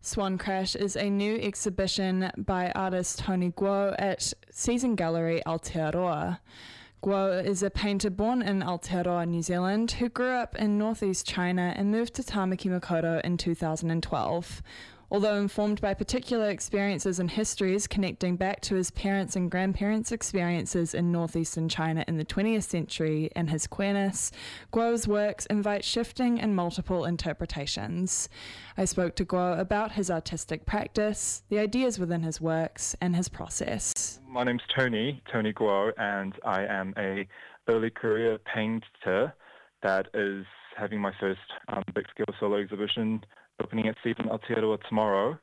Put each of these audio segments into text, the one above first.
Swan Crash is a new exhibition by artist Tony Guo at Season Gallery Aotearoa. Guo is a painter born in Aotearoa, New Zealand, who grew up in northeast China and moved to Tamaki Makaurau in 2012. Although informed by particular experiences and histories connecting back to his parents' and grandparents' experiences in northeastern China in the 20th century and his queerness, Guo's works invite shifting and multiple interpretations. I spoke to Guo about his artistic practice, the ideas within his works, and his process. My name's Tony Guo, and I am a early career painter that is having my first big-scale solo exhibition opening at Season Aotearoa tomorrow.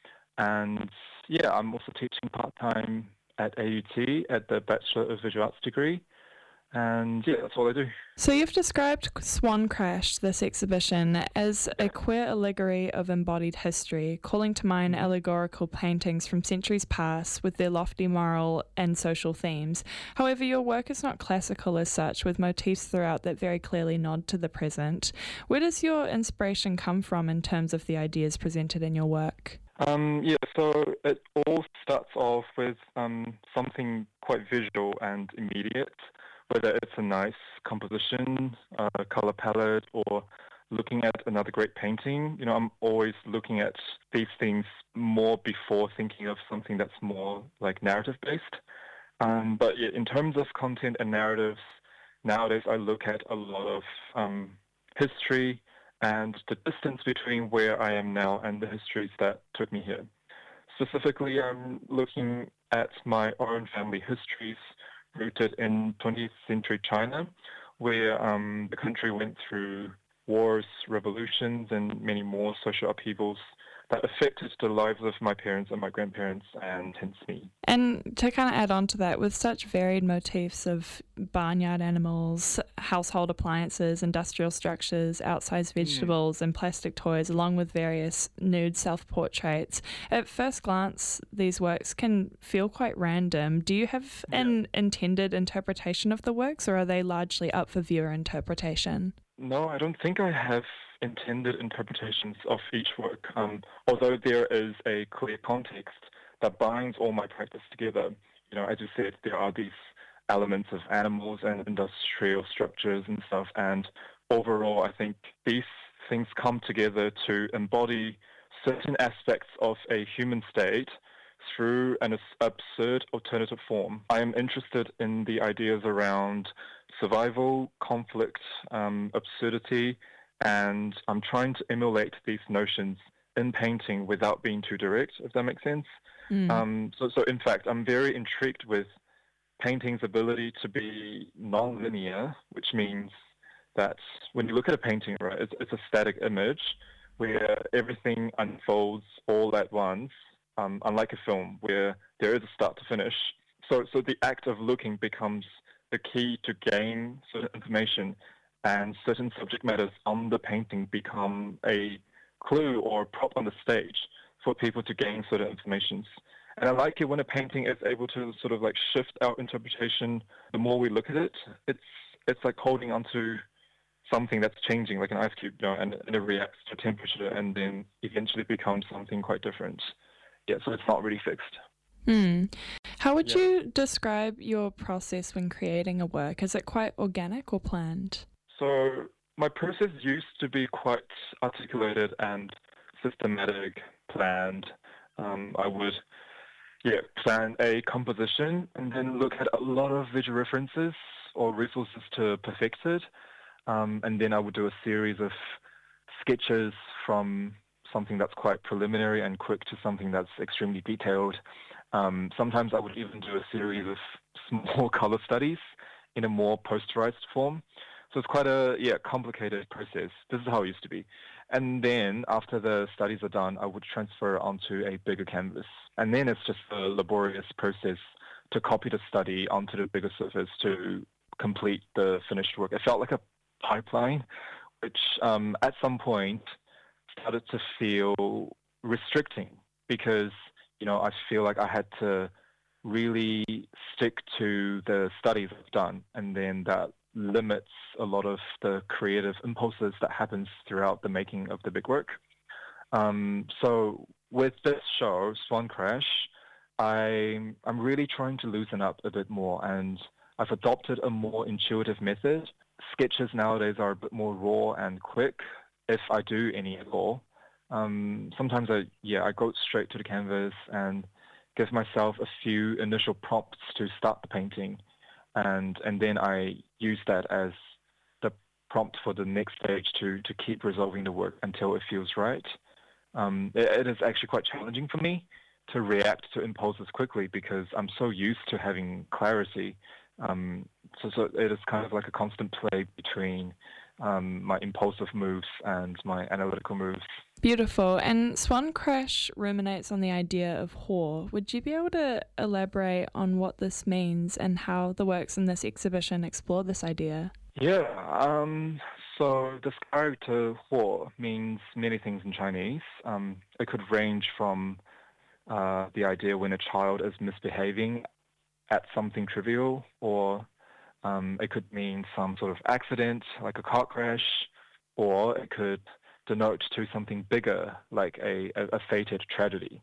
And yeah, I'm also teaching part-time at AUT at the Bachelor of Visual Arts degree. And yeah, that's all I do. So you've described Swan Crash, this exhibition, as a queer allegory of embodied history, calling to mind allegorical paintings from centuries past with their lofty moral and social themes. However, your work is not classical as such, with motifs throughout that very clearly nod to the present. Where does your inspiration come from in terms of the ideas presented in your work? So it all starts off with something quite visual and immediate. Whether it's a nice composition, color palette, or looking at another great painting, I'm always looking at these things more before thinking of something that's more like narrative-based. But yeah, in terms of content and narratives, nowadays I look at a lot of history and the distance between where I am now and the histories that took me here. Specifically, I'm looking at my own family histories, rooted in 20th century China, where the country went through wars, revolutions, and many more social upheavals that affected the lives of my parents and my grandparents, and hence me. And to kind of add on to that, with such varied motifs of barnyard animals, household appliances, industrial structures, outsized vegetables, and plastic toys, along with various nude self-portraits, at first glance, these works can feel quite random. Do you have an intended interpretation of the works, or are they largely up for viewer interpretation? No, I don't think I have intended interpretations of each work, although there is a clear context that binds all my practice together. As you said, there are these elements of animals and industrial structures and stuff, and overall I think these things come together to embody certain aspects of a human state through an absurd alternative form. I am interested in the ideas around survival, conflict, absurdity, and I'm trying to emulate these notions in painting without being too direct, if that makes sense. So in fact, I'm very intrigued with painting's ability to be non-linear, which means that when you look at a painting, right, it's a static image where everything unfolds all at once, unlike a film where there is a start to finish. So the act of looking becomes the key to gain certain information, and certain subject matters on the painting become a clue or a prop on the stage for people to gain certain informations. And I like it when a painting is able to sort of like shift our interpretation. The more we look at it, it's like holding onto something that's changing, like an ice cube, and it reacts to temperature and then eventually becomes something quite different. Yeah, so it's not really fixed. How would you describe your process when creating a work? Is it quite organic or planned? So my process used to be quite articulated and systematic, planned. I would plan a composition and then look at a lot of visual references or resources to perfect it. And then I would do a series of sketches from something that's quite preliminary and quick to something that's extremely detailed. Sometimes I would even do a series of small color studies in a more posterized form. So it's quite a complicated process. This is how it used to be. And then after the studies are done, I would transfer onto a bigger canvas. And then it's just a laborious process to copy the study onto the bigger surface to complete the finished work. It felt like a pipeline, which at some point started to feel restricting because, I feel like I had to really stick to the studies I've done, and then that limits a lot of the creative impulses that happens throughout the making of the big work. So with this show, Swan Crash, I'm really trying to loosen up a bit more, and I've adopted a more intuitive method. Sketches nowadays are a bit more raw and quick, if I do any at all. Sometimes I go straight to the canvas and give myself a few initial prompts to start the painting, and then I use that as the prompt for the next stage to keep resolving the work until it feels right. It is actually quite challenging for me to react to impulses quickly because I'm so used to having clarity. So it is kind of like a constant play between my impulsive moves and my analytical moves. Beautiful. And Swan Crash ruminates on the idea of Hor. Would you be able to elaborate on what this means and how the works in this exhibition explore this idea? Yeah, so this character Hor means many things in Chinese. It could range from the idea when a child is misbehaving at something trivial, or it could mean some sort of accident, like a car crash, or it could denote to something bigger, like a fated tragedy.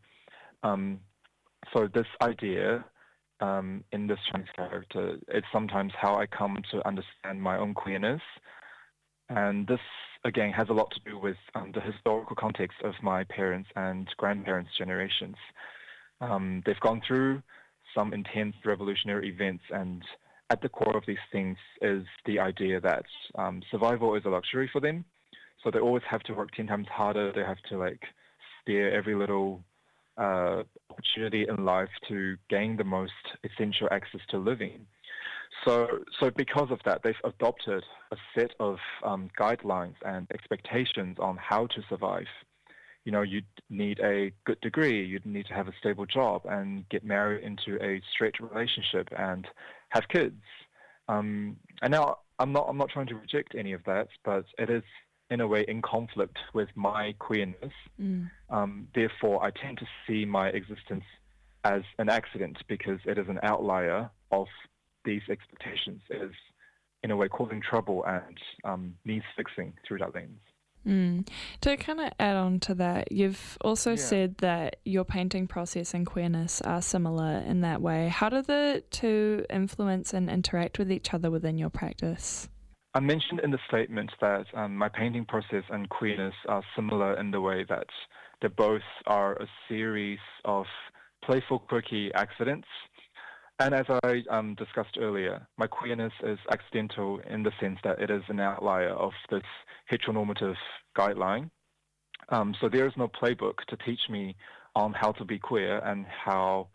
So this idea in this Chinese character, it's sometimes how I come to understand my own queerness. And this, again, has a lot to do with the historical context of my parents' and grandparents' generations. They've gone through some intense revolutionary events, and at the core of these things is the idea that survival is a luxury for them. So they always have to work 10 times harder. They have to spare every little opportunity in life to gain the most essential access to living. So because of that, they've adopted a set of guidelines and expectations on how to survive. You know, you'd need a good degree, you'd need to have a stable job and get married into a straight relationship and have kids. And now I'm not trying to reject any of that, but it is in a way in conflict with my queerness. Therefore, I tend to see my existence as an accident because it is an outlier of these expectations. It is, in a way, causing trouble and needs fixing through that lens. To kind of add on to that, you've also said that your painting process and queerness are similar in that way. How do the two influence and interact with each other within your practice? I mentioned in the statement that my painting process and queerness are similar in the way that they both are a series of playful, quirky accidents. And as I discussed earlier, my queerness is accidental in the sense that it is an outlier of this heteronormative guideline. So there is no playbook to teach me on how to be queer and how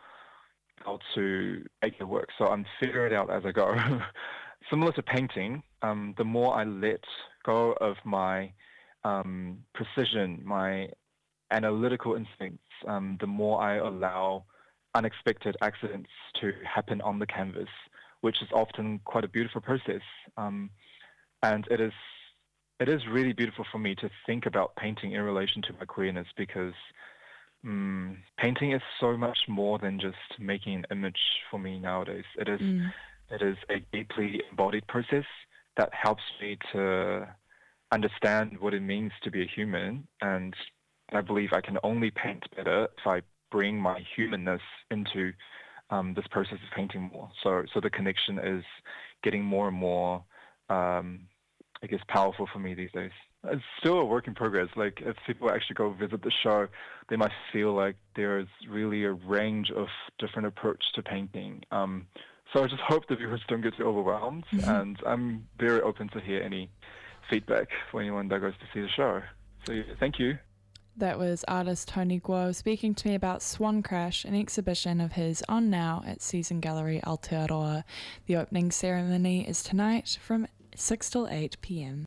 to make it work. So I'm figuring it out as I go. Similar to painting, the more I let go of my precision, my analytical instincts, the more I allow unexpected accidents to happen on the canvas, which is often quite a beautiful process. And it is really beautiful for me to think about painting in relation to my queerness because painting is so much more than just making an image for me nowadays. It is a deeply embodied process that helps me to understand what it means to be a human. And I believe I can only paint better if I bring my humanness into this process of painting more. So the connection is getting more and more, powerful for me these days. It's still a work in progress. Like, if people actually go visit the show, they might feel like there's really a range of different approach to painting. So I just hope the viewers don't get too overwhelmed, and I'm very open to hear any feedback for anyone that goes to see the show. So thank you. That was artist Tony Guo speaking to me about Swan Crash, an exhibition of his on now at Season Gallery Aotearoa. The opening ceremony is tonight from 6 till 8 p.m.